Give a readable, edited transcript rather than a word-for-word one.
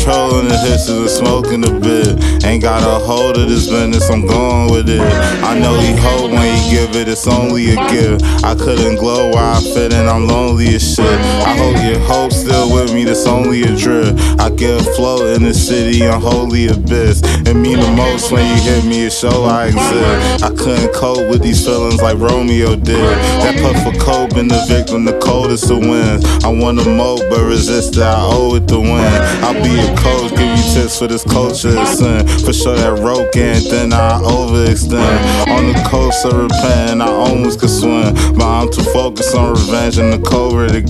controlling the hisses and smoking a bit. Ain't got a hold of this business, I'm going with it. I know he hope when he give it, it's only a gift. I couldn't glow where I fit and I'm lonely as shit. I hope your hope still with me, that's only a drip. I get afloat in the city, unholy abyss. It mean the most when you hit me, it show I exist. I couldn't cope with these feelings like Romeo did. That puff for cope and the victim, the coldest of wins. I wanna mope but resist it, I owe it to win. I'll be a coach, give you tips for this culture of sin. For sure that rope can't thin, I overextend. On the coast of repent, I almost could swim, but I'm too focused on revenge and the covert again.